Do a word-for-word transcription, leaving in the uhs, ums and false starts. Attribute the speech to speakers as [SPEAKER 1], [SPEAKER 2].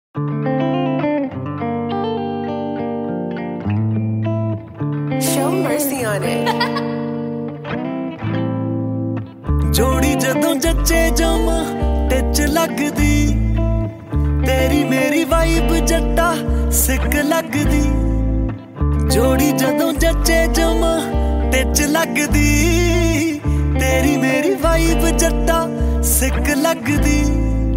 [SPEAKER 1] Show mercy on it.
[SPEAKER 2] जोड़ी जदों जच्चे Jama teach लगदी, तेरी मेरी वाइब जट्टा सिक लगदी। जोड़ी जदों जच्चे जामा टिच लगदी, तेरी मेरी वाइब जट्टा सिक लगदी।